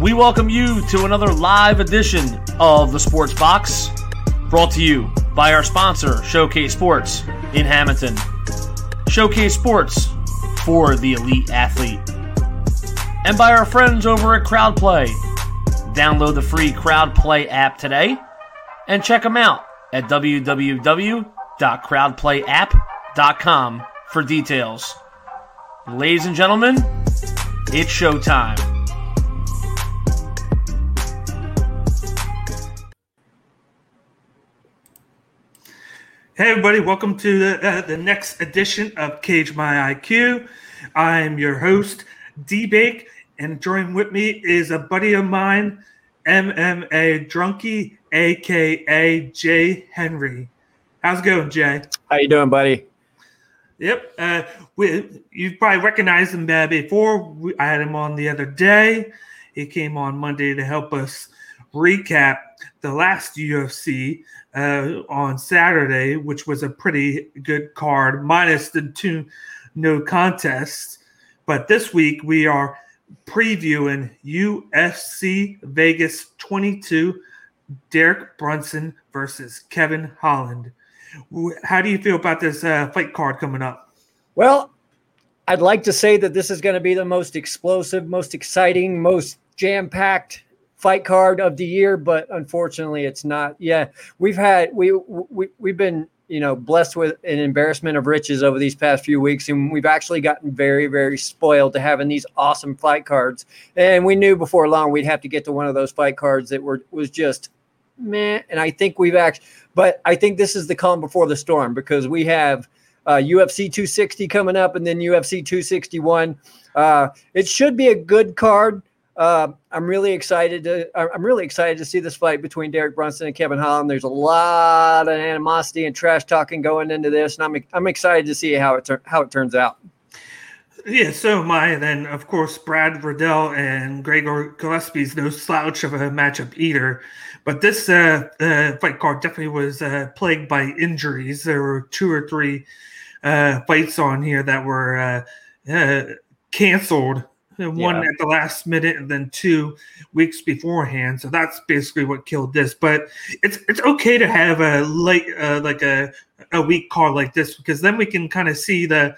We welcome you to another live edition of the Sports Box, brought to you by our sponsor, Showcase Sports in Hamilton. Showcase Sports for the elite athlete. And by our friends over at CrowdPlay. Download the free CrowdPlay app today and check them out at www.crowdplayapp.com for details. Ladies and gentlemen, it's showtime. Hey everybody, welcome to the next edition of Cage My IQ. I'm your host, D-Bake, and joining with me is a buddy of mine, MMA Drunkie, a.k.a. Jay Henry. How's it going, Jay? How you doing, buddy? Yep. You probably recognized him before. I had him on the other day. He came on Monday to help us recap the last UFC on Saturday, which was a pretty good card, minus the two no contests. But this week we are previewing UFC Vegas 22, Derek Brunson versus Kevin Holland. How do you feel about this fight card coming up? Well, I'd like to say that this is going to be the most explosive, most exciting, most jam-packed fight card of the year, but unfortunately it's not. Yeah, we've been, blessed with an embarrassment of riches over these past few weeks, and we've actually gotten very, very spoiled to having these awesome fight cards. And we knew before long we'd have to get to one of those fight cards that was just meh. And I think I think this is the calm before the storm, because we have UFC 260 coming up and then UFC 261. It should be a good card. I'm really excited to see this fight between Derek Brunson and Kevin Holland. There's a lot of animosity and trash talking going into this, and I'm excited to see how it turns out. Yeah, so am I. And then, of course, Brad Riddell and Gregor Gillespie's no slouch of a matchup either. But this fight card definitely was plagued by injuries. There were 2 or 3 fights on here that were canceled. One at the last minute, and then 2 weeks beforehand. So that's basically what killed this. But it's okay to have a late, like a weak card like this, because then we can kind of see the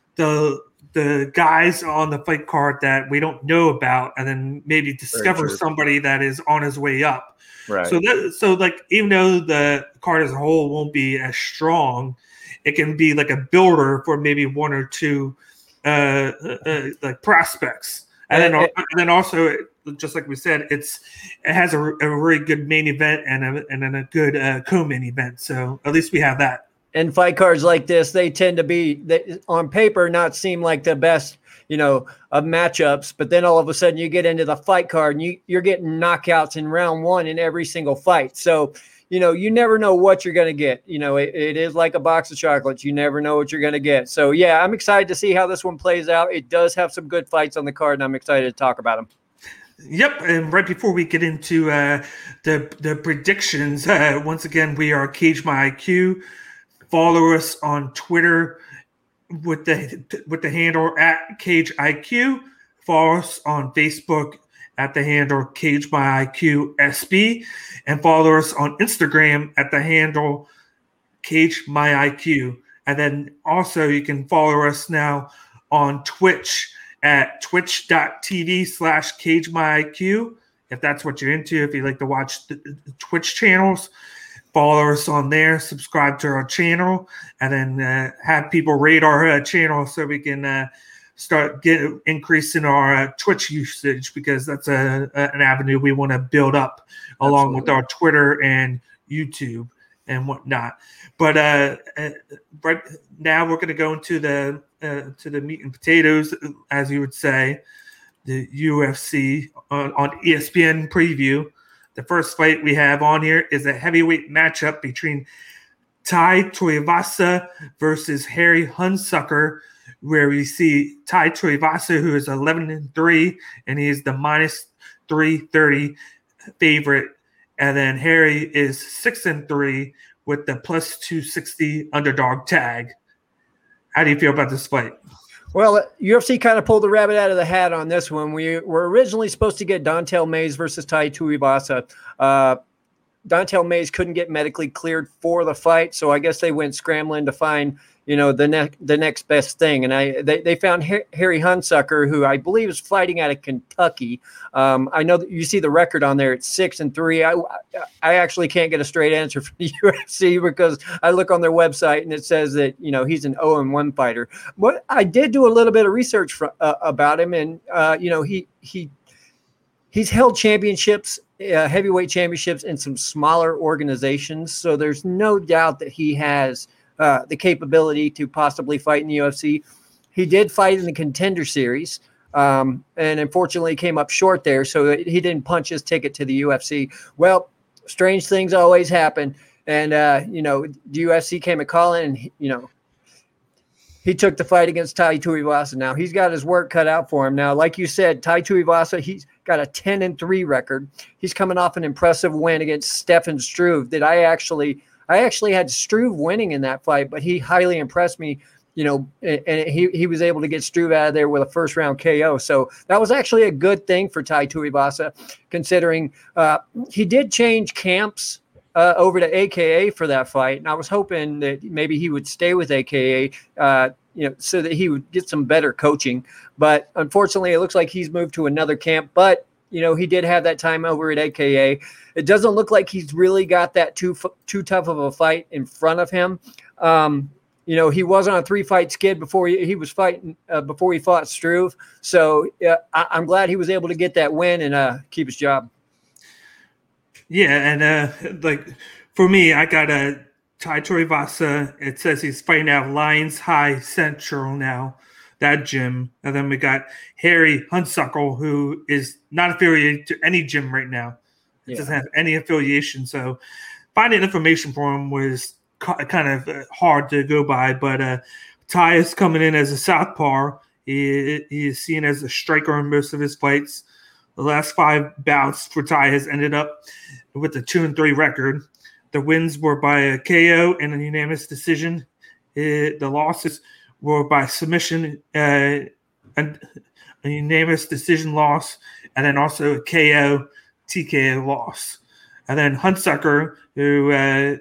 guys on the fight card that we don't know about, and then maybe discover somebody that is on his way up. Right. So even though the card as a whole won't be as strong, it can be like a builder for maybe 1 or 2 like prospects, and then also, just like we said, it has a really good main event and then a good co-main event. So at least we have that. And fight cards like this, they tend to be, on paper, not seem like the best, of matchups. But then all of a sudden you get into the fight card and you're getting knockouts in round 1 in every single fight. So, you never know what you're going to get. It is like a box of chocolates. You never know what you're going to get. So, yeah, I'm excited to see how this one plays out. It does have some good fights on the card, and I'm excited to talk about them. Yep, and right before we get into the predictions, once again, we are Cage My IQ. Follow us on Twitter with the handle at Cage IQ. Follow us on Facebook at the handle Cage My IQ SB, and follow us on Instagram at the handle Cage My IQ. And then also you can follow us now on Twitch at twitch.tv/Cage My IQ. If that's what you're into, if you like to watch the Twitch channels, follow us on there, subscribe to our channel, and then have people rate our channel so we can start increasing our Twitch usage, because that's an avenue we want to build up along with our Twitter and YouTube and whatnot. But right now we're going to go into the meat and potatoes, as you would say, the UFC on ESPN preview. The first fight we have on here is a heavyweight matchup between Tai Tuivasa versus Harry Hunsucker, where we see Tai Tuivasa, who is 11-3, and he is the minus 330 favorite. And then Harry is 6-3 with the plus 260 underdog tag. How do you feel about this fight? Well, UFC kind of pulled the rabbit out of the hat on this one. We were originally supposed to get Don'Tale Mayes versus Tai Tuivasa. Don'Tale Mayes couldn't get medically cleared for the fight, so I guess they went scrambling to find, the next best thing. And they found Harry Hunsucker, who I believe is fighting out of Kentucky. I know that you see the record on there; it's 6-3. I actually can't get a straight answer from the UFC because I look on their website and it says that he's an 0-1 fighter. But I did do a little bit of research about him, and he's held championships. Heavyweight championships in some smaller organizations. So there's no doubt that he has the capability to possibly fight in the UFC. He did fight in the Contender Series and unfortunately came up short there. So he didn't punch his ticket to the UFC. Well, strange things always happen. And, the UFC came a calling and, he took the fight against Tai Tuivasa. Now he's got his work cut out for him. Now, like you said, Tai Tuivasa, he's got a 10-3 record. He's coming off an impressive win against Stefan Struve that I actually had Struve winning in that fight, but he highly impressed me, and he was able to get Struve out of there with a first round KO. So that was actually a good thing for Tai Tuivasa, considering he did change camps over to AKA for that fight. And I was hoping that maybe he would stay with AKA, so that he would get some better coaching. But unfortunately, it looks like he's moved to another camp. But, he did have that time over at AKA. It doesn't look like he's really got that too tough of a fight in front of him. He was on a 3-fight skid before he was fighting, before he fought Struve. So I'm glad he was able to get that win and keep his job. Yeah, and for me, I got a Tai Tuivasa. It says he's fighting out of Lions High Central now, that gym. And then we got Harry Hunsucker, who is not affiliated to any gym right now. It doesn't have any affiliation. So finding information for him was kind of hard to go by. But Tai is coming in as a southpaw. He is seen as a striker in most of his fights. The last 5 bouts for Tai has ended up with a 2-3 record. The wins were by a KO and a unanimous decision. The losses were by submission, and a unanimous decision loss, and then also a KO, TKO loss. And then Hunsucker, who,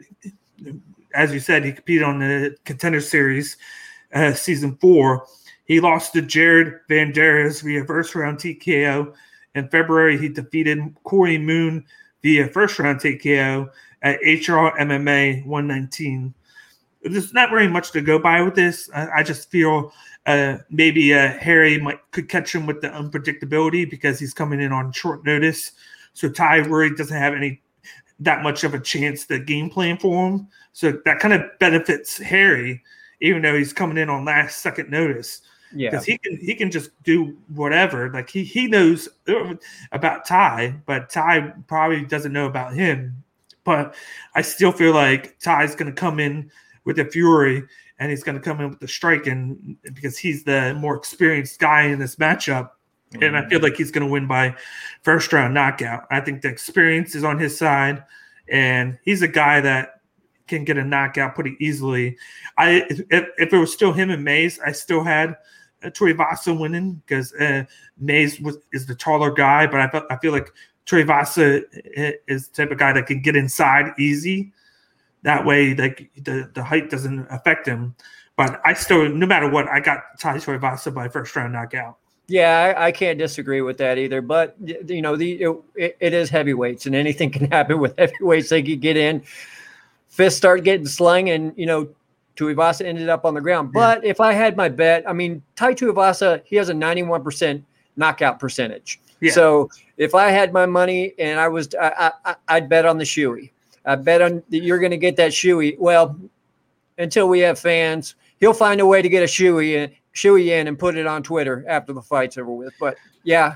as you said, he competed on the Contender Series Season 4. He lost to Jared Vanderes via first-round TKO. In February, he defeated Corey Moon via first-round TKO at HR MMA 119. There's not very much to go by with this. I just feel maybe Harry could catch him with the unpredictability because he's coming in on short notice. So Tai really doesn't have that much of a chance to game plan for him. So that kind of benefits Harry, even though he's coming in on last second notice. Yeah, because he can just do whatever. Like he knows about Tai, but Tai probably doesn't know about him. But I still feel like Ty's going to come in with the fury, and he's going to come in with the striking because he's the more experienced guy in this matchup. Mm-hmm. And I feel like he's going to win by first round knockout. I think the experience is on his side, and he's a guy that can get a knockout pretty easily. If it was still him and Mayes, I still had Tuivasa winning because Mayes is the taller guy, but I feel like Tuivasa is the type of guy that can get inside easy. That way, like the height doesn't affect him. But I still, no matter what, I got Tai Tuivasa by first round knockout. Yeah, I can't disagree with that either. But it is heavyweights, and anything can happen with heavyweights. They could get in, fists start getting slung, and Tuivasa ended up on the ground. But if I had my bet, I mean, Tai Tuivasa, he has a 91% knockout percentage. Yeah. So if I had my money and I'd bet on the shoey. I bet on that you're going to get that shoey. Well, until we have fans, he'll find a way to get a shoey in and put it on Twitter after the fight's over with. But yeah,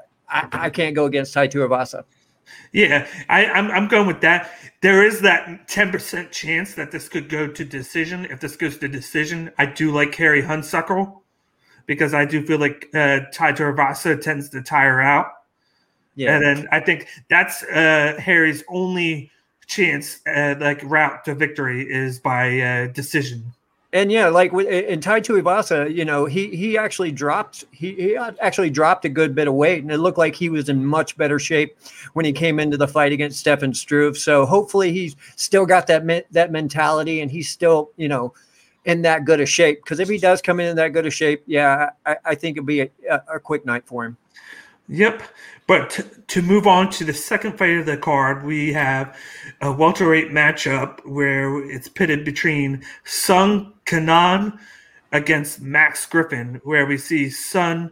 I can't go against Tai Tuivasa. Yeah, I'm going with that. There is that 10% chance that this could go to decision. If this goes to decision, I do like Harry Hunsucker because I do feel like Tai Tuivasa tends to tire out. Yeah, and then I think that's Harry's only chance, route to victory is by decision. And yeah, like in Tai Tuivasa, you know, he actually dropped a good bit of weight, and it looked like he was in much better shape when he came into the fight against Stefan Struve. So hopefully he's still got that mentality, and he's still, you know, in that good of shape. Because if he does come in that good of shape, yeah, I think it'll be a quick night for him. Yep. But to move on to the second fight of the card, we have a welterweight matchup where it's pitted between Sung Kanan against Max Griffin, where we see Sung,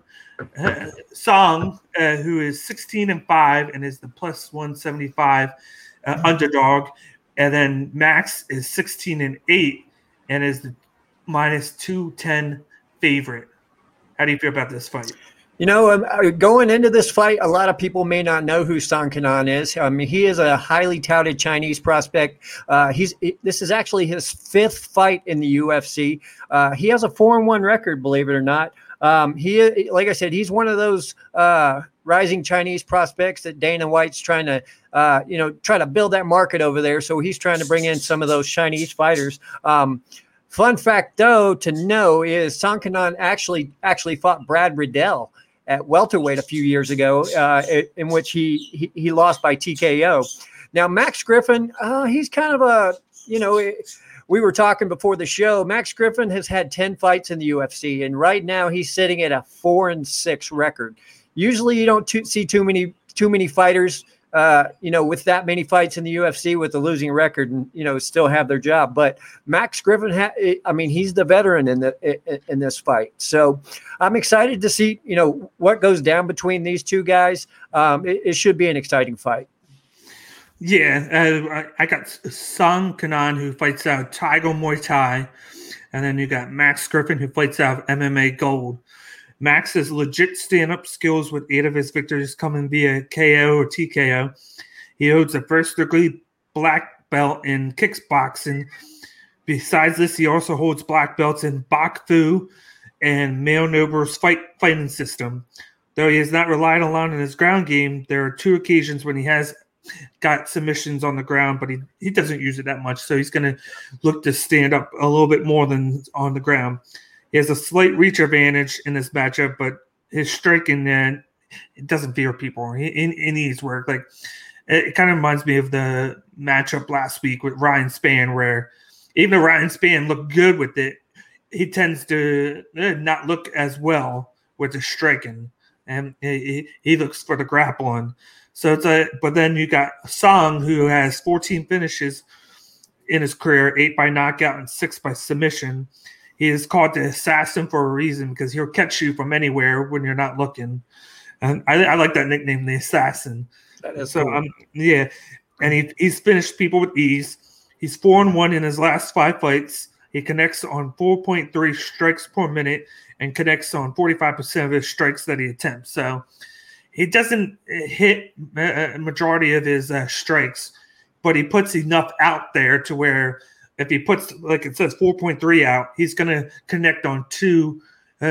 who is 16-5 and is the plus 175 underdog, and then Max is 16-8 and is the minus 210 favorite. How do you feel about this fight? You know, going into this fight, a lot of people may not know who Song Kanan is. I mean, he is a highly touted Chinese prospect. This is actually his 5th fight in the UFC. He has a 4-1 record, believe it or not. Like I said, he's one of those rising Chinese prospects that Dana White's trying to, try to build that market over there. So he's trying to bring in some of those Chinese fighters. Fun fact, though, to know is Song Kanan actually fought Brad Riddell at welterweight a few years ago, in which he lost by TKO. Now, Max Griffin, he's kind of we were talking before the show. Max Griffin has had 10 fights in the UFC, and right now he's sitting at a 4-6 record. Usually, you don't see too many fighters, with that many fights in the UFC with a losing record and, still have their job. But Max Griffin, he's the veteran in this fight. So I'm excited to see, what goes down between these two guys. It should be an exciting fight. Yeah, I got Sung Kanan, who fights out Tiger Muay Thai, and then you got Max Griffin, who fights out MMA Gold. Max has legit stand-up skills with 8 of his victories coming via KO or TKO. He holds a first-degree black belt in kickboxing. Besides this, he also holds black belts in Bok Fu and Male Noble's fighting system. Though he has not relied a lot on his ground game, there are 2 occasions when he has got submissions on the ground, but he doesn't use it that much, so he's going to look to stand up a little bit more than on the ground. He has a slight reach advantage in this matchup, but his striking, it doesn't fear people. He needs work. Like, it kind of reminds me of the matchup last week with Ryan Spann, where even though Ryan Spann looked good with it, he tends to not look as well with the striking, and he looks for the grappling. So but then you got Song, who has 14 finishes in his career, 8 by knockout and 6 by submission. He is called the assassin for a reason, because he'll catch you from anywhere when you're not looking. And I like that nickname, the assassin. That is so cool. Yeah, and he's finished people with ease. He's 4-1 in his last 5 fights. He connects on 4.3 strikes per minute and connects on 45% of his strikes that he attempts. So he doesn't hit a majority of his strikes, but he puts enough out there to where if he puts, like it says, 4.3 out, he's going to connect on two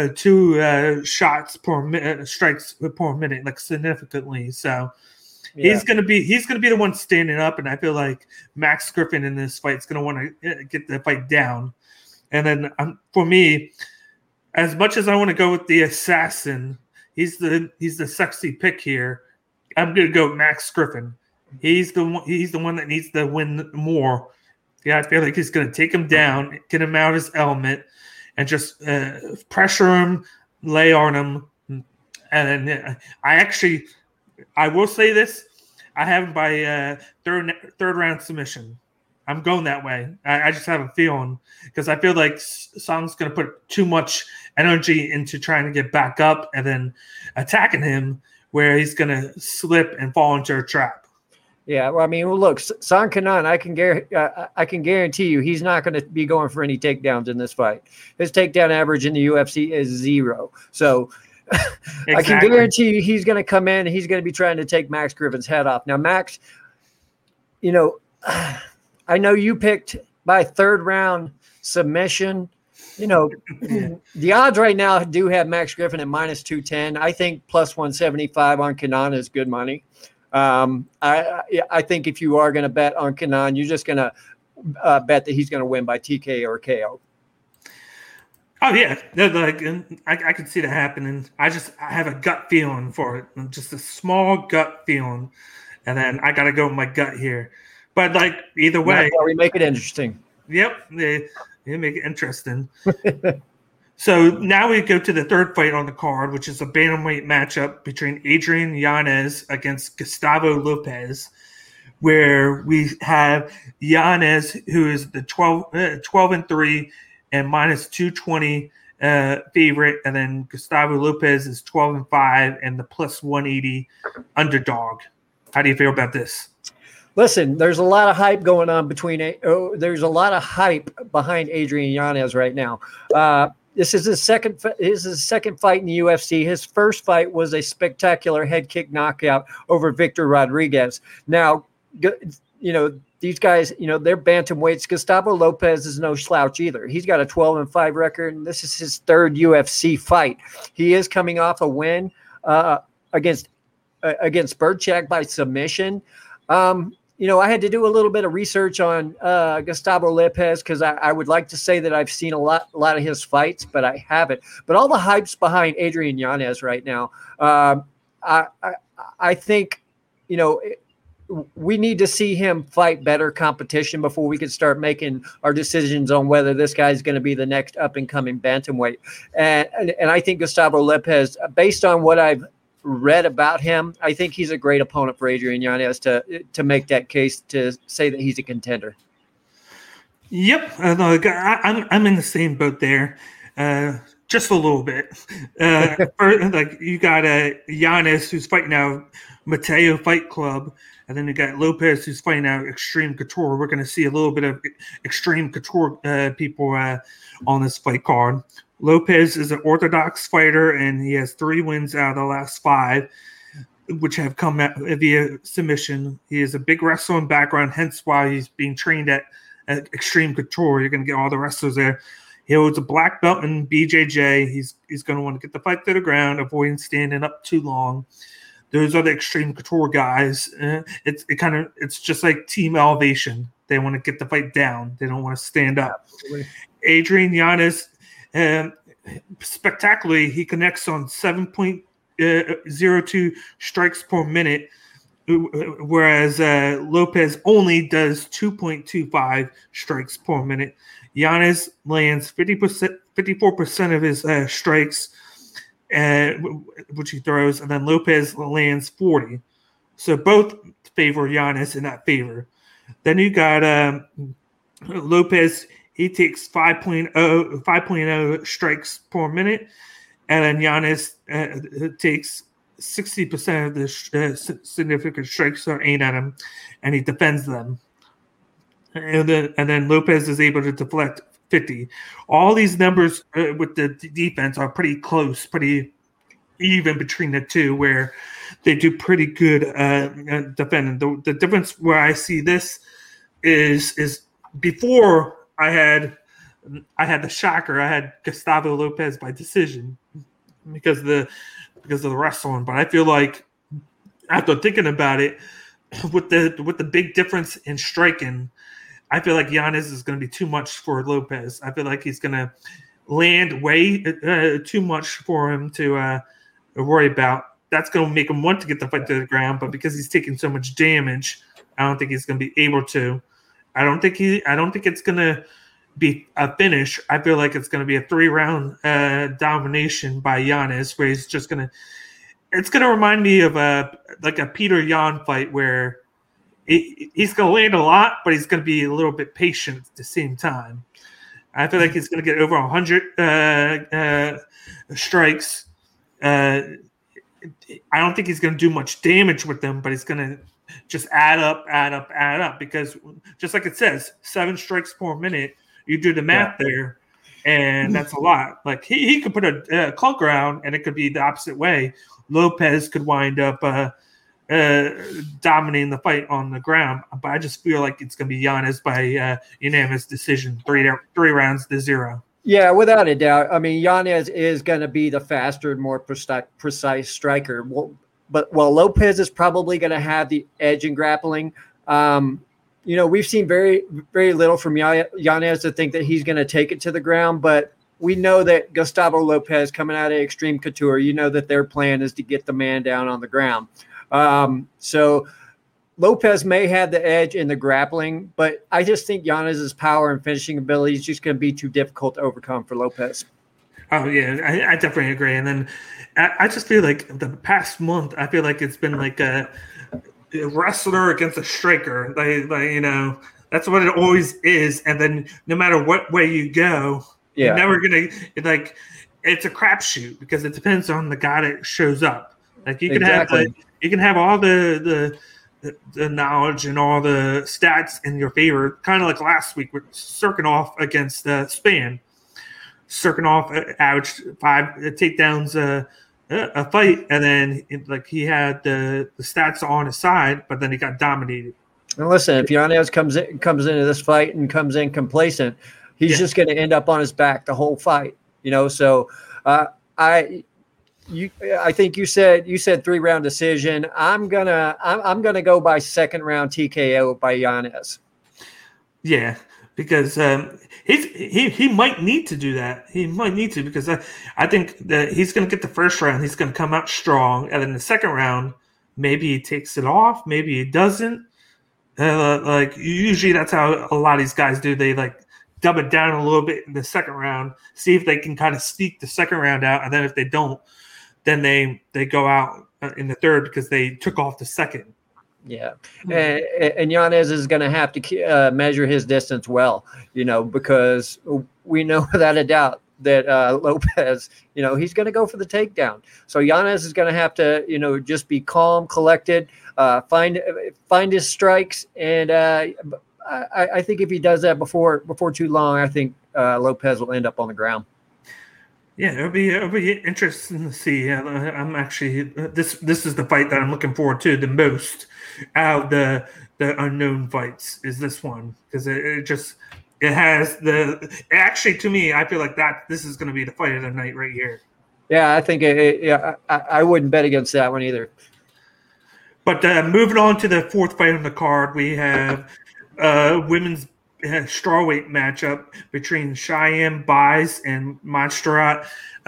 shots per minute, strikes per minute, like significantly. So yeah. He's going to be the one standing up, and I feel like Max Griffin in this fight is going to want to get the fight down. And then for me, as much as I want to go with the assassin, he's the sexy pick here. I'm going to go Max Griffin. He's the one that needs to win more. Yeah, I feel like he's going to take him down, get him out of his element, and just pressure him, lay on him. And I will say this: I have him by third round submission. I'm going that way. I just have a feeling, because I feel like Song's going to put too much energy into trying to get back up and then attacking him, where he's going to slip and fall into a trap. Yeah, well, I mean, look, Song Kanan, I can guarantee you he's not going to be going for any takedowns in this fight. His takedown average in the UFC is 0. So exactly. I can guarantee you he's going to come in and he's going to be trying to take Max Griffin's head off. Now, Max, I know you picked by 3rd round submission. The odds right now do have Max Griffin at minus 210. I think plus 175 on Kanan is good money. I think if you are going to bet on Kanan, you're just going to bet that he's going to win by TK or KO. Oh yeah, like I can see that happening. I have a gut feeling for it, just a small gut feeling, and then I got to go with my gut here. But like either way, that's why we make it interesting. Yep, they make it interesting. So now we go to the third fight on the card, which is a bantamweight matchup between Adrian Yanez against Gustavo Lopez, where we have Yanez, who is the 12-3 and minus 220 favorite, and then Gustavo Lopez is 12-5 and the plus 180 underdog. How do you feel about this? Listen, there's a lot of hype going on there's a lot of hype behind Adrian Yanez right now. This is his second fight in the UFC. His first fight was a spectacular head kick knockout over Victor Rodriguez. Now, these guys, they're bantamweights. Gustavo Lopez is no slouch either. He's got a 12-5 record, and this is his third UFC fight. He is coming off a win against Birchak by submission. I had to do a little bit of research on Gustavo Lopez because I would like to say that I've seen a lot of his fights, but I haven't. But all the hype's behind Adrian Yanez right now. I think, we need to see him fight better competition before we can start making our decisions on whether this guy's going to be the next up-and-coming bantamweight. And I think Gustavo Lopez, based on what I've read about him, I think he's a great opponent for Adrian Yanez to make that case to say that he's a contender. Yep, I'm in the same boat there, just a little bit. You got Yanez who's fighting out Mateo Fight Club, and then you got Lopez who's fighting out Extreme Couture. We're going to see a little bit of Extreme Couture people on this fight card. Lopez is an orthodox fighter, and he has 3 wins out of the last 5, which have come via submission. He has a big wrestling background, hence why he's being trained at Extreme Couture. You're going to get all the wrestlers there. He holds a black belt in BJJ. He's going to want to get the fight to the ground, avoiding standing up too long. Those are the Extreme Couture guys. It's just like Team Elevation. They want to get the fight down. They don't want to stand up. Absolutely. Adrian Yanez, spectacularly, he connects on 7.02 strikes per minute, whereas Lopez only does 2.25 strikes per minute. Yanez lands 54% of his strikes, which he throws, and then Lopez lands 40. So both favor Yanez in that favor. Then you got Lopez. He takes 5.0 strikes per minute, and then Yanez takes 60% of the significant strikes are aimed at him, and he defends them. And then Lopez is able to deflect 50. All these numbers with the defense are pretty close, pretty even between the two, where they do pretty good defending. The difference where I see this is before I had the shocker. I had Gustavo Lopez by decision because of the wrestling. But I feel like after thinking about it, with the big difference in striking, I feel like Yanez is going to be too much for Lopez. I feel like he's going to land way too much for him to worry about. That's going to make him want to get the fight to the ground, but because he's taking so much damage, I don't think he's going to be able to. I don't think it's going to be a finish. I feel like it's going to be a 3-round domination by Yanez, where he's just going to. It's going to remind me of a Peter Yan fight where he's going to land a lot, but he's going to be a little bit patient at the same time. I feel like he's going to get over 100 strikes. I don't think he's going to do much damage with them, but he's going to just add up because just like it says, 7 strikes per minute, you do the math there, and that's a lot. Like he could put a clunk around, and it could be the opposite way. Lopez could wind up dominating the fight on the ground, but I just feel like it's going to be Yanez by unanimous decision, 3 rounds to 0. Yeah, without a doubt. I mean, Yanez is going to be the faster and more precise striker. But while Lopez is probably going to have the edge in grappling, we've seen very, very little from Yanez to think that he's going to take it to the ground. But we know that Gustavo Lopez coming out of Extreme Couture, you know that their plan is to get the man down on the ground. So Lopez may have the edge in the grappling, but I just think Yanez's power and finishing ability is just going to be too difficult to overcome for Lopez. Oh, yeah, I definitely agree. And then I just feel like the past month, I feel like it's been like a wrestler against a striker. That's what it always is. And then no matter what way you go, you're never going to – it's a crapshoot because it depends on the guy that shows up. Like you can have all the knowledge and all the stats in your favor, kind of like last week with Cirkunov against Spann. Cirkunov averaged 5 takedowns a fight, and then he had the stats on his side, but then he got dominated. And listen, if Yanez comes into this fight and comes in complacent, he's just going to end up on his back the whole fight. So I think you said 3-round decision. I'm gonna go by 2nd round TKO by Yanez. Yeah, because he might need to do that. He might need to because I think that he's going to get the first round. He's going to come out strong, and then the second round, maybe he takes it off, maybe he doesn't. Usually that's how a lot of these guys do. They dumb it down a little bit in the second round, see if they can kind of sneak the second round out, and then if they don't, then they go out in the third because they took off the second. Yeah, and Yanez is going to have to measure his distance well, because we know without a doubt that Lopez, he's going to go for the takedown. So Yanez is going to have to, just be calm, collected, find his strikes, and I think if he does that before too long, I think Lopez will end up on the ground. Yeah, it'll be interesting to see. I'm actually this is the fight that I'm looking forward to the most out of the unknown fights is this one because it has actually to me I feel like that this is going to be the fight of the night right here. Yeah, I think I wouldn't bet against that one either. But moving on to the fourth fight on the card, we have women's strawweight matchup between Cheyenne Buys and Montserrat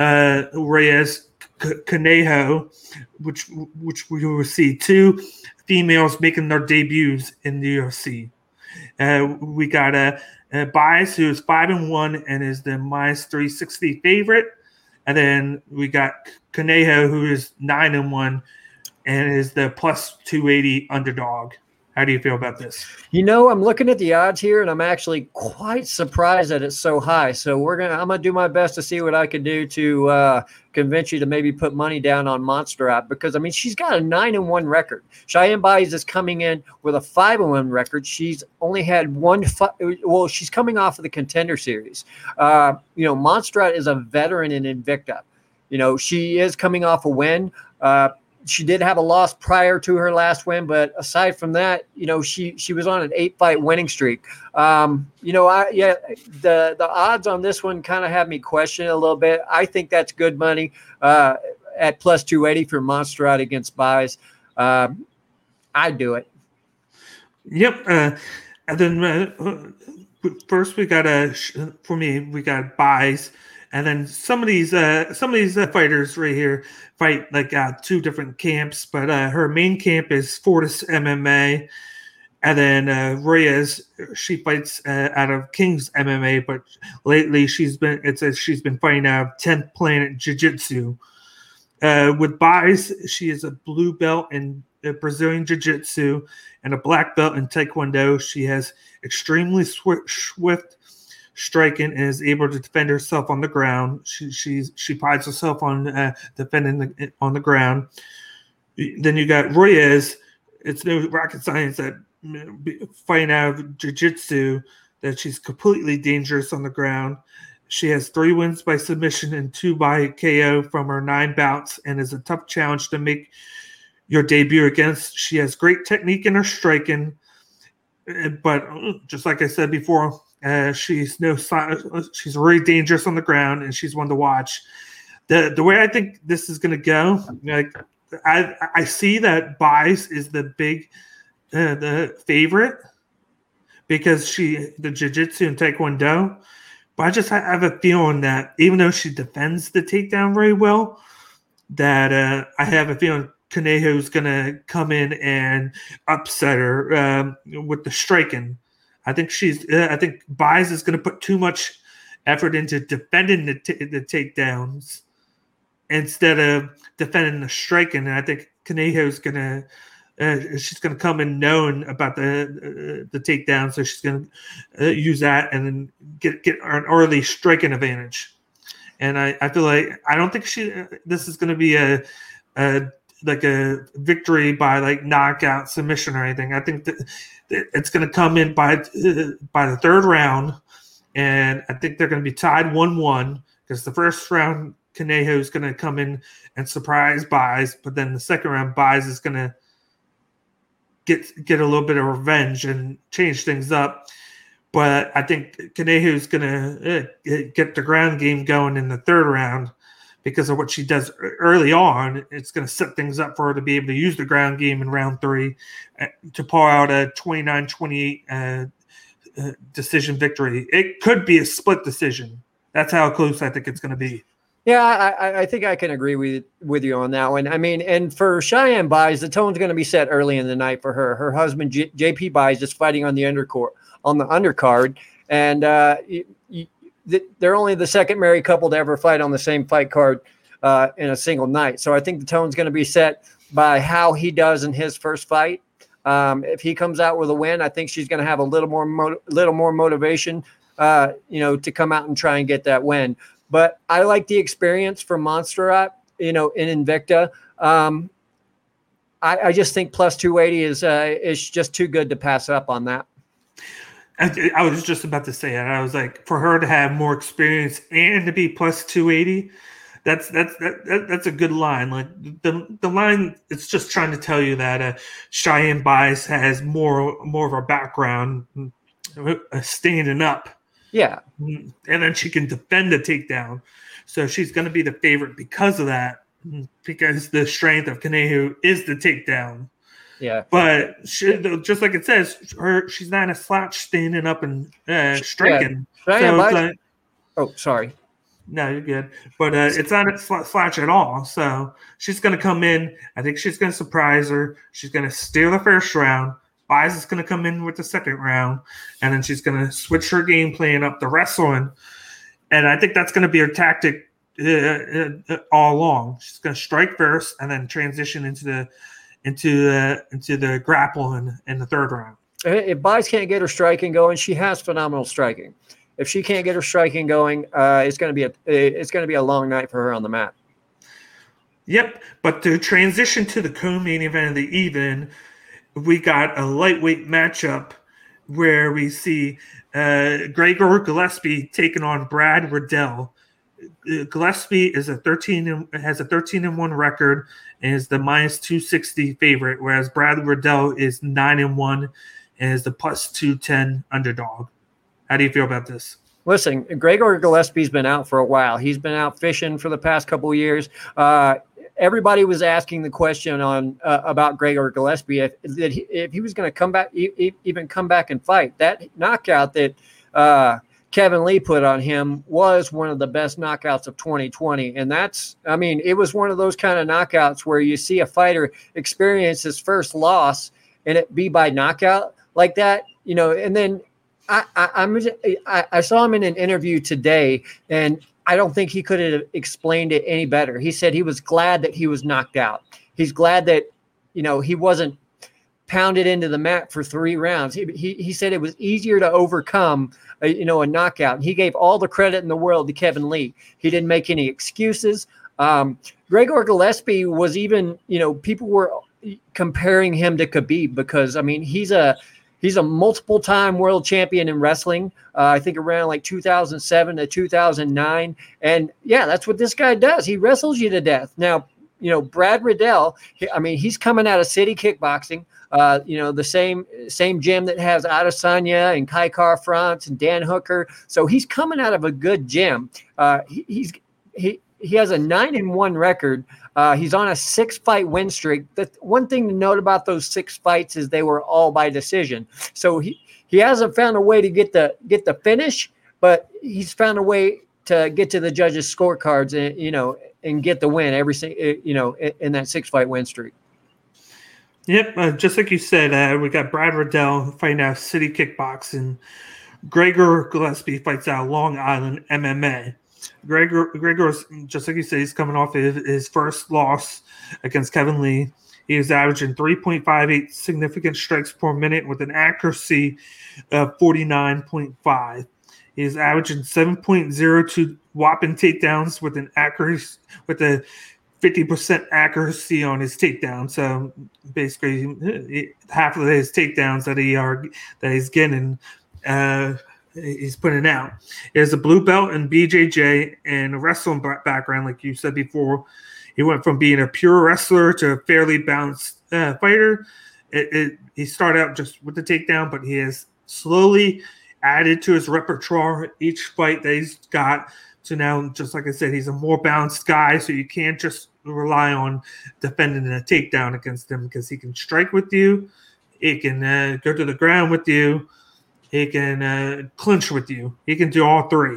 Reyes Conejo, which we will see 2 females making their debuts in the UFC. We got Buys, who is 5-1 and is the -360 favorite, and then we got Conejo, who is 9-1 and is the +280 underdog. How do you feel about this? I'm looking at the odds here, and I'm actually quite surprised that it's so high. So I'm gonna do my best to see what I can do to convince you to maybe put money down on Montserrat because she's got a 9-1 record. Cheyenne Buys is coming in with a 5-1 record. She's only had one fight. Well, she's coming off of the Contender Series. Montserrat is a veteran in Invicta. She is coming off a win. She did have a loss prior to her last win, but aside from that, she was on an 8-fight winning streak. The odds on this one kind of have me question a little bit. I think that's good money at +280 for Montserrat against Buys. I'd do it. Yep. And then first we got we got Buys. And then some of these fighters right here fight 2 different camps, but her main camp is Fortis MMA, and then Reyes she fights out of King's MMA, but lately she's been fighting out of 10th Planet Jiu-Jitsu. With Buys, she is a blue belt in Brazilian Jiu-Jitsu and a black belt in Taekwondo. She has extremely swift striking and is able to defend herself on the ground. She prides herself on defending on the ground. Then you got Reyes. It's no rocket science that fighting out of jiu-jitsu that she's completely dangerous on the ground. She has 3 wins by submission and 2 by KO from her 9 bouts and is a tough challenge to make your debut against. She has great technique in her striking, but just like I said before, she's really dangerous on the ground, and she's one to watch. The way I think this is going to go, I see that Buys is the favorite because the jiu-jitsu and taekwondo, But I just have a feeling that even though she defends the takedown very well, that I have a feeling Conejo's going to come in and upset her with the striking. I think Buys is going to put too much effort into defending the takedowns instead of defending the striking. And I think Conejo's going to she's going to come in knowing about the takedown, so she's going to use that and then get an early striking advantage. And I feel like I don't think this is going to be a victory by like knockout submission or anything. I think that it's going to come in by the third round, and I think they're going to be tied 1-1 because the first round Conejo is going to come in and surprise Buys, but then the second round Buys is going to get a little bit of revenge and change things up. But I think Conejo is going to get the ground game going in the third round because of what she does early on. It's going to set things up for her to be able to use the ground game in round 3 to pull out a 29-28 decision victory. It could be a split decision. That's how close I think it's going to be. Yeah, I think I can agree with you on that one. I mean, and for Cheyenne Buys, the tone's going to be set early in the night for her. Her husband, JP Buys, is fighting on the undercard, and they're only the second married couple to ever fight on the same fight card in a single night. So I think the tone's going to be set by how he does in his first fight. If he comes out with a win, I think she's going to have a little more motivation, to come out and try and get that win. But I like the experience from Montserrat, in Invicta. I just think plus 280 is just too good to pass up on that. I was just about to say it. I was like, for her to have more experience and to be plus 280, that's a good line. Like the line, it's just trying to tell you that Cheyenne Buys has more of a background standing up. Yeah. And then she can defend the takedown. So she's going to be the favorite because of that, because the strength of Conejo is the takedown. Yeah. But just like it says, she's not a slouch standing up and striking. Yeah. Sorry. No, you're good. But it's not a slouch at all. So she's going to come in. I think she's going to surprise her. She's going to steal the first round. Buys is going to come in with the second round, and then she's going to switch her game plan up the wrestling. And I think that's going to be her tactic all along. She's going to strike first and then transition into the grappling in the third round. If Buys can't get her striking going, she has phenomenal striking. If she can't get her striking going, it's going to be a long night for her on the mat. Yep, but to transition to the co-main event of the evening, we got a lightweight matchup where we see Gregor Gillespie taking on Brad Riddell. Gillespie is has a 13-1 record and is the minus 260 favorite, whereas Brad Riddell is 9-1 and is the plus 210 underdog. How do you feel about this? Listen, Gregor Gillespie's been out for a while. He's been out fishing for the past couple of years. Everybody was asking the question about Gregor Gillespie if he was going to come back, even come back and fight. That knockout that Kevin Lee put on him was one of the best knockouts of 2020, and it was one of those kind of knockouts where you see a fighter experience his first loss and it be by knockout like that, And then I saw him in an interview today, and I don't think he could have explained it any better. He said he was glad that he was knocked out. He's glad that, he wasn't pounded into the mat for 3 rounds. He said it was easier to overcome, a knockout. And he gave all the credit in the world to Kevin Lee. He didn't make any excuses. Gregor Gillespie was even, people were comparing him to Khabib because, he's a multiple-time world champion in wrestling. I think around like 2007 to 2009. And, yeah, that's what this guy does. He wrestles you to death. Now, Brad Riddell, he's coming out of City Kickboxing, the same gym that has Adesanya and Kai Kara-France and Dan Hooker. So he's coming out of a good gym. He has a 9-1 record. He's on a 6-fight win streak. The one thing to note about those 6 fights is they were all by decision. So he hasn't found a way to get the finish, but he's found a way to get to the judges' scorecards and get the win in that 6-fight win streak. Yep, just like you said, we got Brad Riddell fighting out City Kickboxing. Gregor Gillespie fights out Long Island MMA. Gregor's, just like you said, he's coming off his first loss against Kevin Lee. He is averaging 3.58 significant strikes per minute with an accuracy of 49.5. He is averaging 7.02 whopping takedowns with an accuracy with a 50% accuracy on his takedown. So basically, half of his takedowns that he's getting, he's putting out. He has a blue belt in BJJ and a wrestling background, like you said before. He went from being a pure wrestler to a fairly balanced fighter. He started out just with the takedown, but he has slowly added to his repertoire each fight that he's got. So now, just like I said, he's a more balanced guy, so you can't just rely on defending a takedown against him because he can strike with you, he can go to the ground with you, he can clinch with you. He can do all three.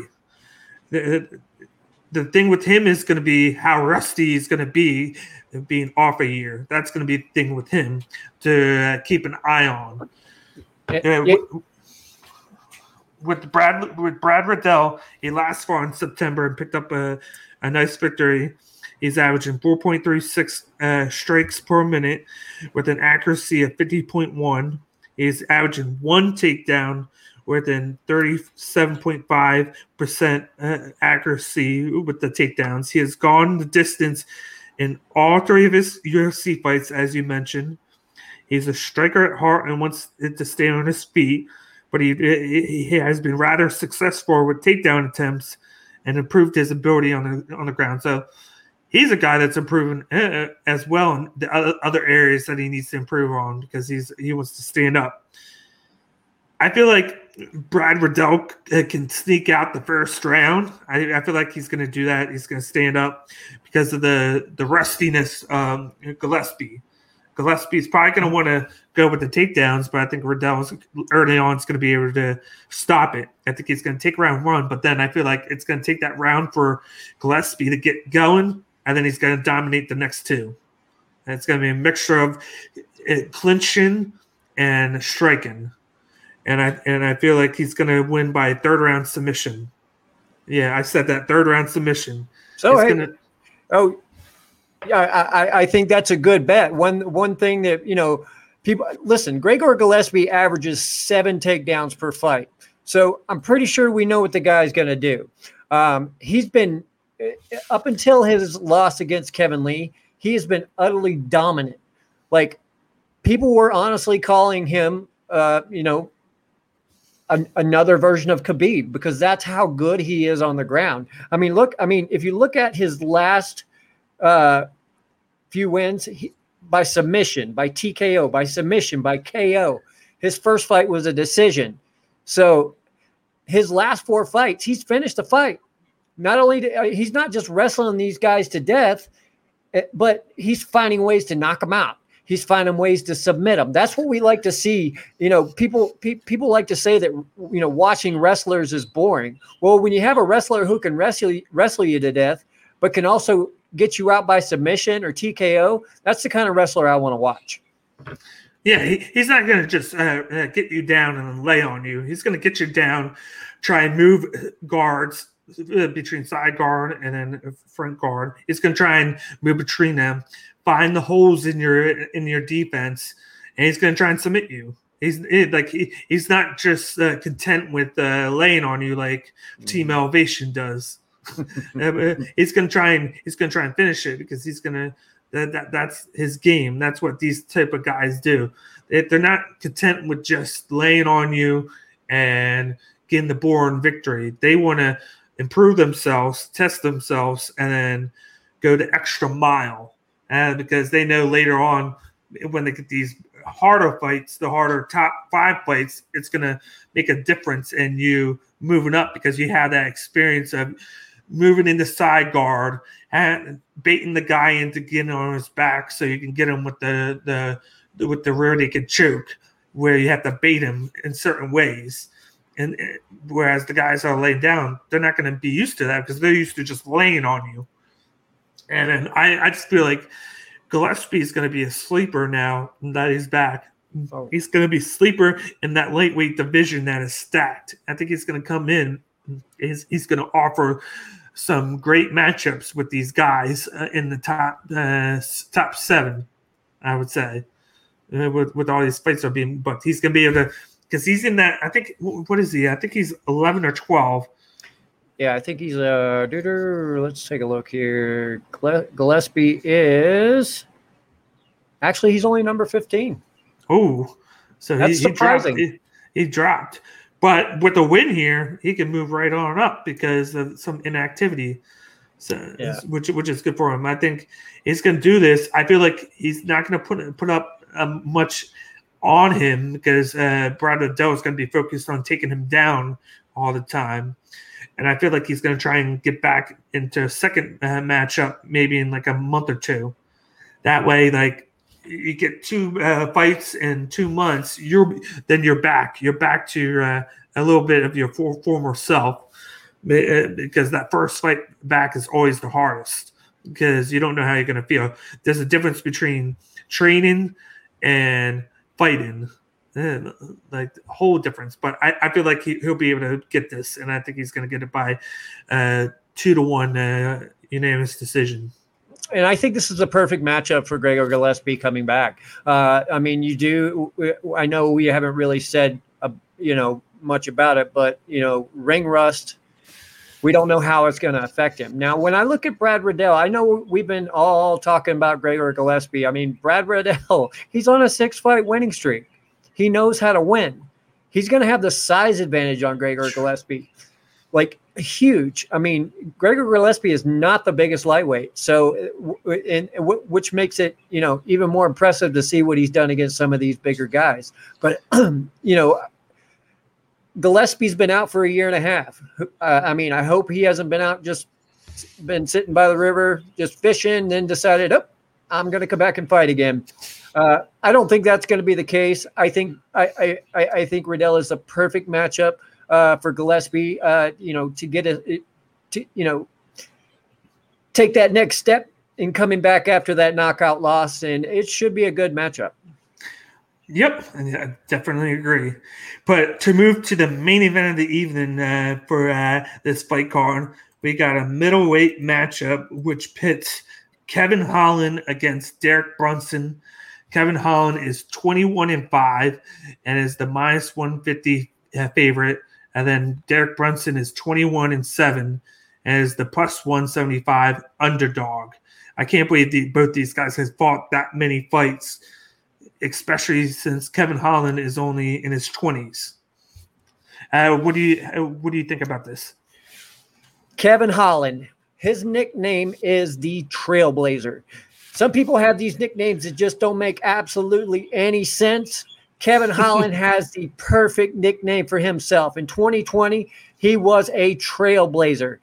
The thing with him is going to be how rusty he's going to be being off a year. That's going to be the thing with him to keep an eye on. With Brad Riddell, he last fought in September and picked up a nice victory. He's averaging 4.36 strikes per minute with an accuracy of 50.1. He's averaging one takedown with a 37.5% accuracy with the takedowns. He has gone the distance in all three of his UFC fights, as you mentioned. He's a striker at heart and wants it to stay on his feet, but he has been rather successful with takedown attempts and improved his ability on the ground. So he's a guy that's improving as well in the other areas that he needs to improve on because he wants to stand up. I feel like Brad Riddell can sneak out the first round. I feel like he's going to do that. He's going to stand up because of the rustiness of Gillespie. Gillespie's probably going to want to go with the takedowns, but I think Riddell early on is going to be able to stop it. I think he's going to take round one, but then I feel like it's going to take that round for Gillespie to get going, and then he's going to dominate the next two. And it's going to be a mixture of clinching and striking. And I feel like he's going to win by third round submission. Yeah, I said that, third round submission. So I think that's a good bet. One thing that people listen. Gregor Gillespie averages 7 takedowns per fight, so I'm pretty sure we know what the guy's going to do. He's been up until his loss against Kevin Lee, he has been utterly dominant. Like people were honestly calling him, another version of Khabib because that's how good he is on the ground. If you look at his last few wins by submission, by TKO, by submission, by KO, his first fight was a decision. So his last 4 fights, he's finished the fight. Not only he's not just wrestling these guys to death, but he's finding ways to knock them out. He's finding ways to submit them. That's what we like to see. People like to say that watching wrestlers is boring. Well, when you have a wrestler who can wrestle you to death, but can also get you out by submission or TKO, that's the kind of wrestler I want to watch. Yeah, he's not going to just get you down and then lay on you. He's going to get you down, try and move guards between side guard and then front guard. He's going to try and move between them, find the holes in your defense, and he's going to try and submit you. He's not just content with laying on you like Team Elevation does. He's going to try and finish it because he's going to. That's his game. That's what these type of guys do. They're not content with just laying on you and getting the boring victory. They want to improve themselves, test themselves, and then go the extra mile. Because they know later on when they get these harder fights, the harder top 5 fights, it's going to make a difference in you moving up because you have that experience of moving into side guard and baiting the guy into getting on his back so you can get him with the rear naked choke where you have to bait him in certain ways. And whereas the guys that are laid down, they're not going to be used to that because they're used to just laying on you. And then I just feel like Gillespie is going to be a sleeper now that he's back. Oh. He's going to be a sleeper in that lightweight division that is stacked. I think he's going to come in. He's going to offer some great matchups with these guys in the top 7, I would say, with all these fights are being booked. He's going to be able to, because he's in that, I think, what is he? I think he's 11 or 12. Yeah, I think he's let's take a look here. Gillespie is actually, he's only number 15. Oh, so that's surprising. He dropped. But with the win here, he can move right on up because of some inactivity, which is good for him. I think he's going to do this. I feel like he's not going to put up much on him because Brad Riddell is going to be focused on taking him down all the time. And I feel like he's going to try and get back into a second matchup maybe in like a month or two. That way, like, you get 2 fights in 2 months, you're back. You're back to a little bit of your former self because that first fight back is always the hardest because you don't know how you're going to feel. There's a difference between training and fighting, like a whole difference. But I feel like he'll be able to get this, and I think he's going to get it by 2-1 unanimous decision. And I think this is a perfect matchup for Gregor Gillespie coming back. I mean, I know we haven't really said, much about it, but, ring rust, we don't know how it's going to affect him. Now, when I look at Brad Riddell, I know we've been all talking about Gregor Gillespie. I mean, Brad Riddell, he's on a 6-fight winning streak. He knows how to win. He's going to have the size advantage on Gregor Gillespie. Like, huge. I mean, Gregor Gillespie is not the biggest lightweight, which makes it, even more impressive to see what he's done against some of these bigger guys. But, Gillespie's been out for a year and a half. I mean, I hope he hasn't been out, just been sitting by the river, just fishing, then decided, I'm going to come back and fight again. I don't think that's going to be the case. I think Riddell is the perfect matchup for Gillespie, to get take that next step in coming back after that knockout loss, and it should be a good matchup. Yep, I definitely agree. But to move to the main event of the evening for this fight card, we got a middleweight matchup which pits Kevin Holland against Derek Brunson. Kevin Holland is 21-5 and is the -150 favorite. And then Derek Brunson is 21-7 and is the +175 underdog. I can't believe both these guys have fought that many fights, especially since Kevin Holland is only in his 20s. What do you think about this? Kevin Holland, his nickname is the Trailblazer. Some people have these nicknames that just don't make absolutely any sense. Kevin Holland has the perfect nickname for himself. In 2020, he was a Trailblazer.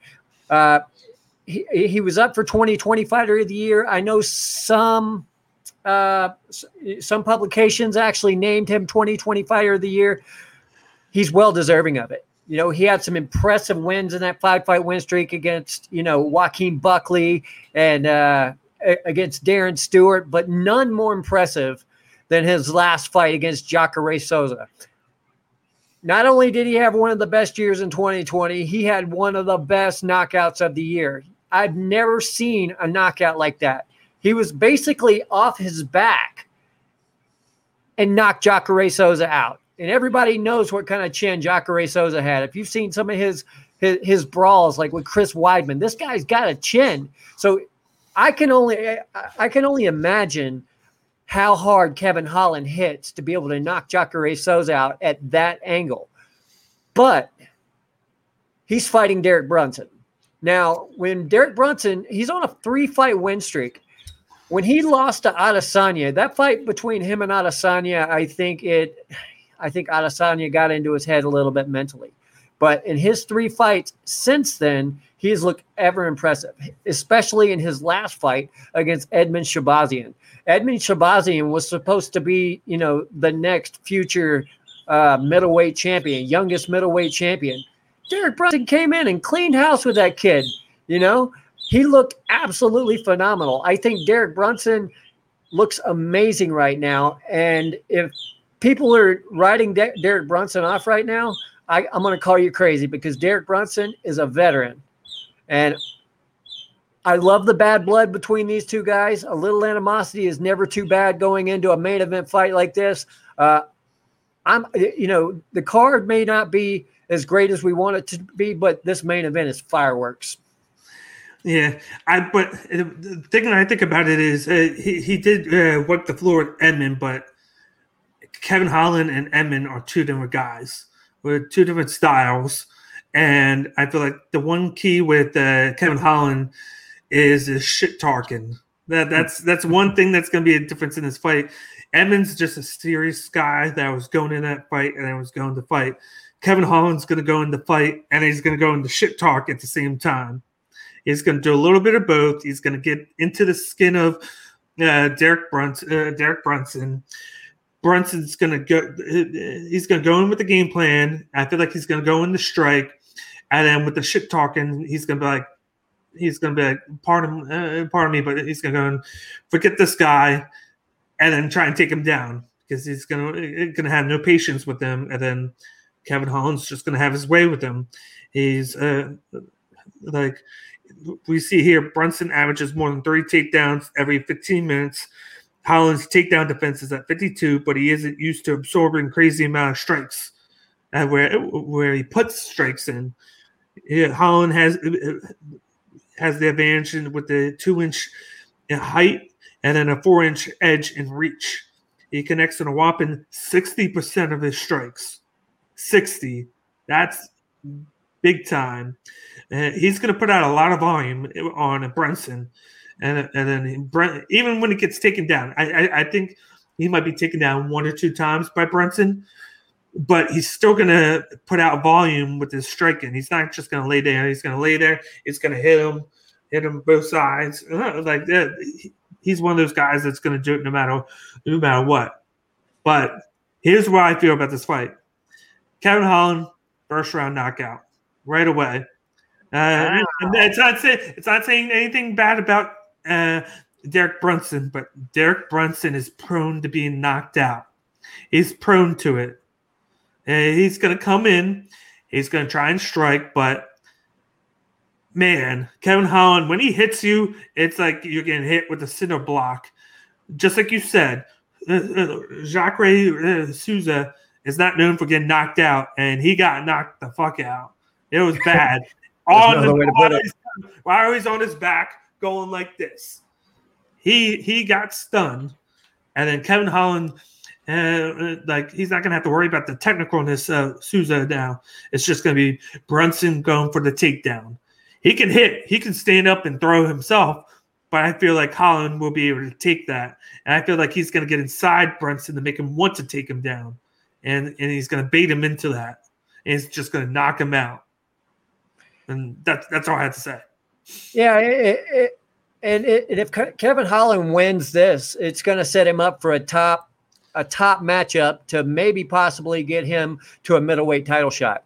He was up for 2020 Fighter of the Year. I know some publications actually named him 2020 Fighter of the Year. He's well deserving of it. He had some impressive wins in that 5-fight win streak against, Joaquin Buckley and against Darren Stewart, but none more impressive than his last fight against Jacare Souza. Not only did he have one of the best years in 2020, he had one of the best knockouts of the year. I've never seen a knockout like that. He was basically off his back and knocked Jacare Souza out. And everybody knows what kind of chin Jacare Souza had. If you've seen some of his brawls, like with Chris Weidman, this guy's got a chin. So I can only imagine how hard Kevin Holland hits to be able to knock Jacare Souza out at that angle. But he's fighting Derek Brunson. Now, when Derek Brunson, he's on a 3-fight win streak. When he lost to Adesanya, that fight between him and Adesanya, I think Adesanya got into his head a little bit mentally. But in his 3 fights since then, he has looked ever impressive, especially in his last fight against Edmen Shahbazyan. Edmen Shahbazyan was supposed to be, the next future middleweight champion, youngest middleweight champion. Derek Brunson came in and cleaned house with that kid. You know, he looked absolutely phenomenal. I think Derek Brunson looks amazing right now. And if people are writing Derek Brunson off right now, I'm going to call you crazy, because Derek Brunson is a veteran. And I love the bad blood between these two guys. A little animosity is never too bad going into a main event fight like this. The card may not be as great as we want it to be, but this main event is fireworks. Yeah, but the thing that I think about it is he did wipe the floor with Edmund, but Kevin Holland and Edmund are two different guys with two different styles, and I feel like the one key with Kevin Holland is shit talking. That's one thing that's going to be a difference in this fight. Edmund's just a serious guy that was going in that fight and was going to fight. Kevin Holland's going to go in the fight and he's going to go into shit talk at the same time. He's going to do a little bit of both. He's going to get into the skin of Derek Brunson. Brunson's going to go. He's going to go in with the game plan. I feel like he's going to go in the strike, and then with the shit talking, he's going to be like, pardon me, but he's going to go and forget this guy, and then try and take him down, because he's going to have no patience with him, and then Kevin Holland's just going to have his way with him. He's like we see here, Brunson averages more than 3 takedowns every 15 minutes. Holland's takedown defense is at 52, but he isn't used to absorbing crazy amount of strikes where he puts strikes in. Yeah, Holland has the advantage with the 2-inch height and then a 4-inch edge in reach. He connects on a whopping 60% of his strikes. 60. That's big time. He's going to put out a lot of volume on Brunson. And then even when he gets taken down, I think he might be taken down 1 or 2 times by Brunson, but he's still going to put out volume with his striking. He's not just going to lay there. He's going to lay there. He's going to hit him both sides. Like that. He's one of those guys that's going to do it no matter what. But here's what I feel about this fight. Kevin Holland, first round knockout right away. It's not saying anything bad about Derek Brunson, but Derek Brunson is prone to being knocked out. He's prone to it. He's going to come in. He's going to try and strike, but man, Kevin Holland, when he hits you, it's like you're getting hit with a cinder block. Just like you said, Jacare Souza is not known for getting knocked out, and he got knocked the fuck out. It was bad. While he's on his back going like this. He got stunned. And then Kevin Holland, he's not going to have to worry about the technicalness of Souza now. It's just going to be Brunson going for the takedown. He can hit. He can stand up and throw himself, but I feel like Holland will be able to take that. And I feel like he's going to get inside Brunson to make him want to take him down. And he's going to bait him into that. And he's just going to knock him out. And that's all I have to say. Yeah, and if Kevin Holland wins this, it's going to set him up for a top matchup to maybe possibly get him to a middleweight title shot.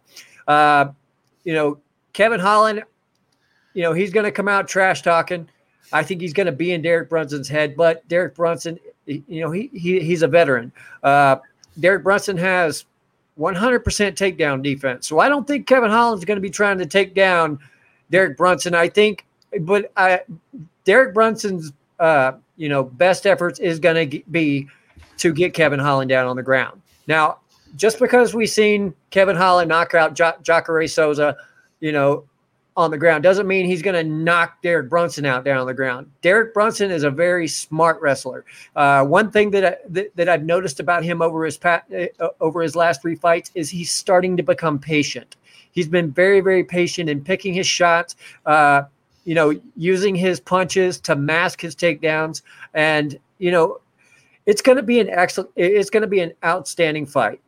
Kevin Holland, he's going to come out trash talking. I think he's going to be in Derek Brunson's head, but Derek Brunson, he's a veteran. Derek Brunson has 100% takedown defense. So I don't think Kevin Holland's going to be trying to take down Derek Brunson. Derek Brunson's, best efforts is going to be to get Kevin Holland down on the ground. Now, just because we've seen Kevin Holland knock out Jacare Souza, on the ground doesn't mean he's going to knock Derek Brunson out down on the ground. Derek Brunson is a very smart wrestler. One thing that I've noticed about him over his last 3 fights is he's starting to become patient. He's been very, very patient in picking his shots, using his punches to mask his takedowns. And, it's going to be it's going to be an outstanding fight.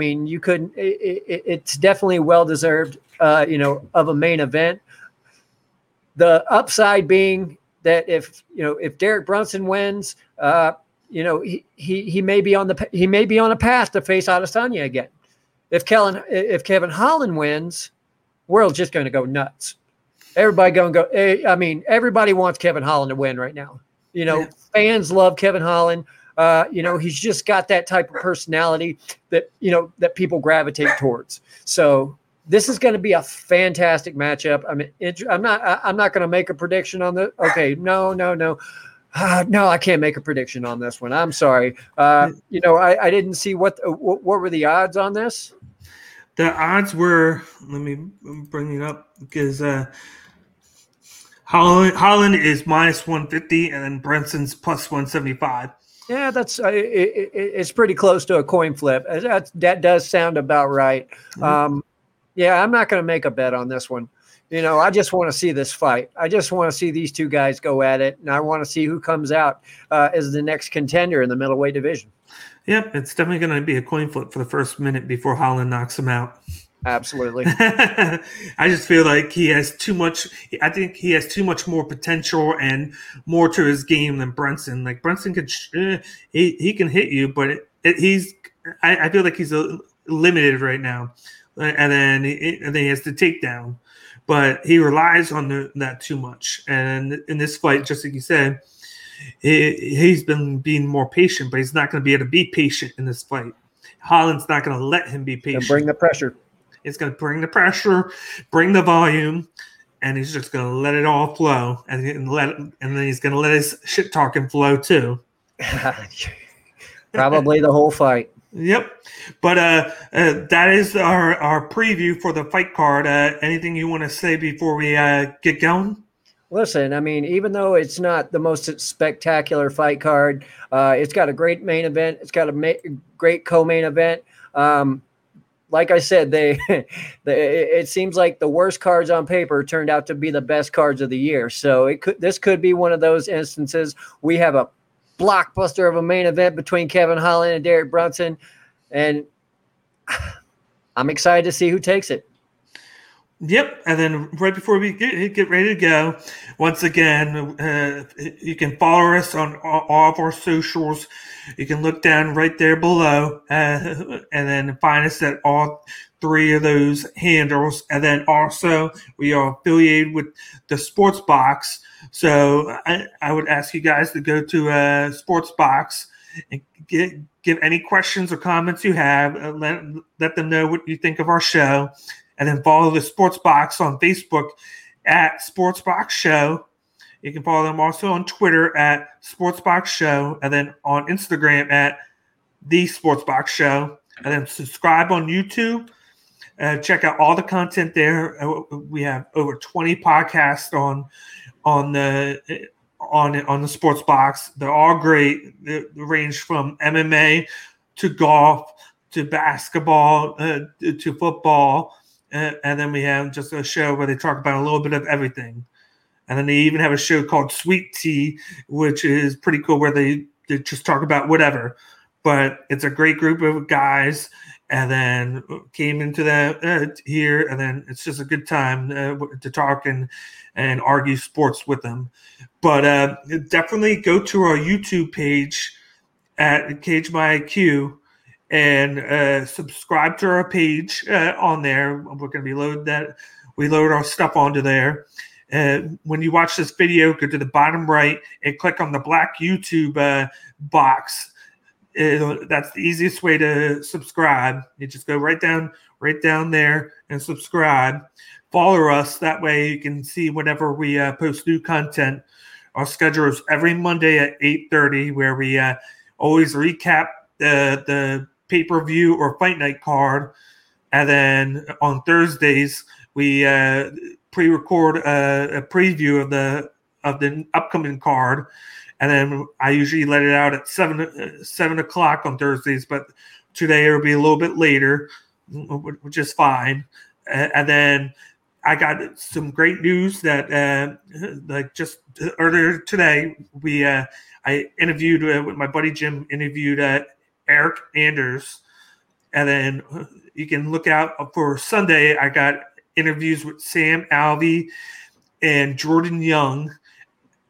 It's definitely well-deserved, of a main event. The upside being that if Derek Brunson wins, he may be on a path to face Adesanya again. if Kevin Holland wins, we're just going to go nuts. Everybody going to go. I mean, everybody wants Kevin Holland to win right now. Fans love Kevin Holland. He's just got that type of personality that people gravitate towards. So this is going to be a fantastic matchup. I mean, I'm not going to make a prediction on this. Okay, no. No, I can't make a prediction on this one. I'm sorry. I didn't see what were the odds on this. The odds were, let me bring it up, because Holland is minus 150 and then Brunson's plus 175. Yeah, that's it's pretty close to a coin flip. That does sound about right. Mm-hmm. Yeah, I'm not going to make a bet on this one. I just want to see this fight. I just want to see these two guys go at it, and I want to see who comes out as the next contender in the middleweight division. Yep, it's definitely going to be a coin flip for the first minute before Holland knocks him out. Absolutely. I just feel like he has too much. I think he has too much more potential and more to his game than Brunson. Like Brunson could, he can hit you, but I feel like he's limited right now. And then he has the takedown, but he relies on that too much. And in this fight, just like you said, he's been being more patient, but he's not going to be able to be patient in this fight. Holland's not going to let him be patient. Bring the pressure. It's going to bring the pressure, bring the volume, and he's just going to let it all flow. And then he's going to let his shit talking flow too. Probably the whole fight. Yep. But that is our preview for the fight card. Anything you want to say before we get going? Listen, I mean, even though it's not the most spectacular fight card, it's got a great main event. It's got a great co-main event. Like I said, it seems like the worst cards on paper turned out to be the best cards of the year. So this could be one of those instances. We have a blockbuster of a main event between Kevin Holland and Derek Brunson, and I'm excited to see who takes it. Yep, and then right before we get ready to go, once again, you can follow us on all of our socials. You can look down right there below, and then find us at all three of those handles. And then also, we are affiliated with the Sports Box. So I would ask you guys to go to Sports Box and give any questions or comments you have. Let them know what you think of our show. And then follow the Sports Box on Facebook at Sports Box Show. You can follow them also on Twitter at Sports Box Show, and then on Instagram at The Sports Box Show. And then subscribe on YouTube. Check out all the content there. We have over 20 podcasts on the Sports Box. They're all great. They range from MMA to golf to basketball to football. And then we have just a show where they talk about a little bit of everything. And then they even have a show called Sweet Tea, which is pretty cool, where they just talk about whatever. But it's a great group of guys, and then came into that here, and then it's just a good time to talk and argue sports with them. But definitely go to our YouTube page at Cage My IQ. And subscribe to our page on there. We're going to be we load our stuff onto there. When you watch this video, go to the bottom right and click on the black YouTube box. That's the easiest way to subscribe. You just go right down there and subscribe. Follow us. That way you can see whenever we post new content. Our schedule is every Monday at 8:30, where we always recap the pay-per-view or fight night card, and then on Thursdays we pre-record a preview of the upcoming card, and then I usually let it out at 7 o'clock on Thursdays, but today it'll be a little bit later, which is fine. And then I got some great news that like just earlier today I interviewed with my buddy Jim, interviewed Eric Anders, and then you can look out for Sunday. I got interviews with Sam Alvey and Jordan Young,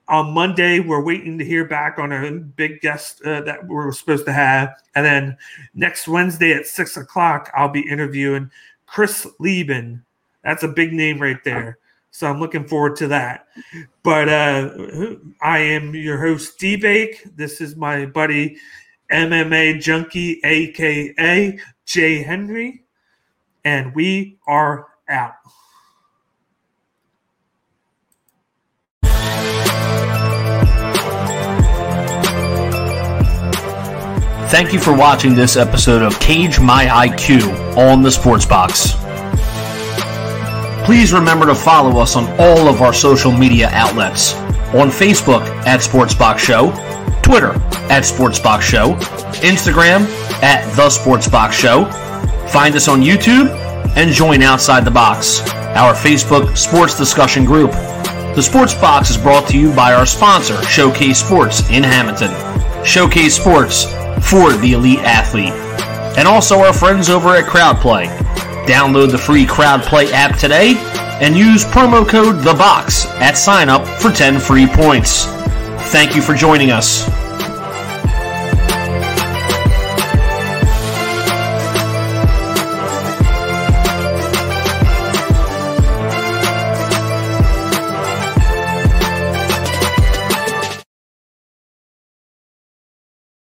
On Monday, we're waiting to hear back on a big guest that we're supposed to have. And then next Wednesday at 6 o'clock, I'll be interviewing Chris Lieben. That's a big name right there. So I'm looking forward to that. But I am your host, D-Bake. This is my buddy, MMA Junkie, a.k.a. Jay Henry. And we are out. Thank you for watching this episode of Cage My IQ on the Sports Box. Please remember to follow us on all of our social media outlets. On Facebook at Sportsbox Show, Twitter at Sportsbox Show, Instagram at The Sportsbox Show. Find us on YouTube and join Outside the Box, our Facebook sports discussion group. The Sports Box is brought to you by our sponsor, Showcase Sports in Hamilton. Showcase Sports for the elite athlete. And also our friends over at CrowdPlay. Download the free CrowdPlay app today and use promo code THEBOX at sign up for 10 free points. Thank you for joining us.